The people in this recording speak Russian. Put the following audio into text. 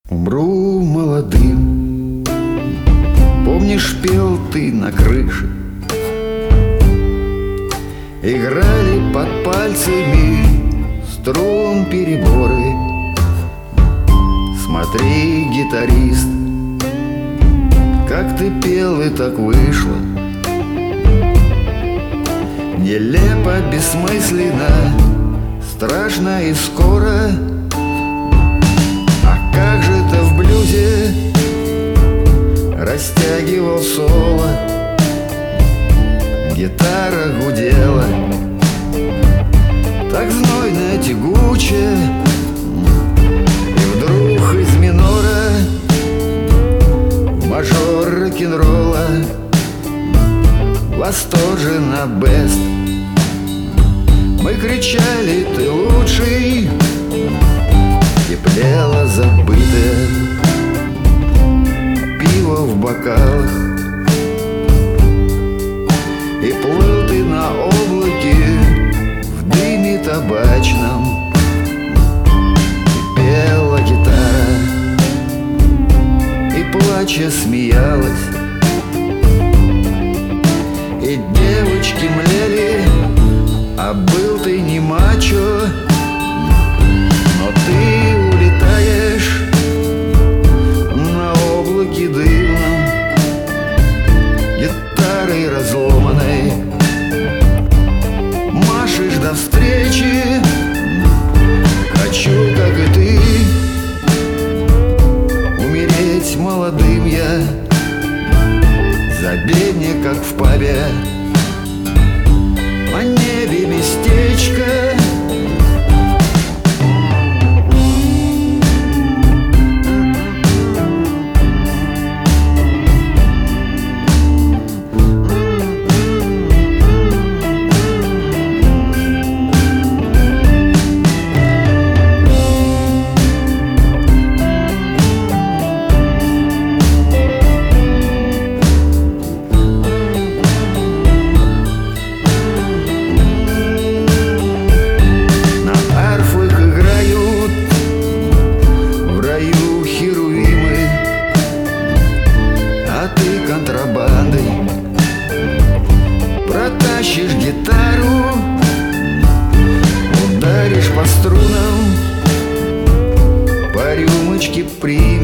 Умру молодым. Помнишь, пел ты на крыше? Играли под пальцами струн переборы. Смотри, гитарист, как ты пел, и так вышло. Нелепо, бессмысленно, страшно и скоро. А как же ты в блюзе растягивал соло? Гитара гудела так знойно, тягуче. И вдруг из минора в мажор рок-н-ролла восторженно бест. Мы кричали: ты лучший! Теплело забытое пиво в бокалах. И плыл ты на облаке в дыме табачном. И пела гитара, и плача смеялась. И девочки млели, а был ты не мачо. Но ты улетаешь на облаке дымном, гитарой разломанной машешь до встречи. Хочу, как и ты, умереть молодым я. Забей мне, как в пабе, на небе местечко. Контрабандой протащишь гитару, ударишь по струнам, по рюмочке примешь.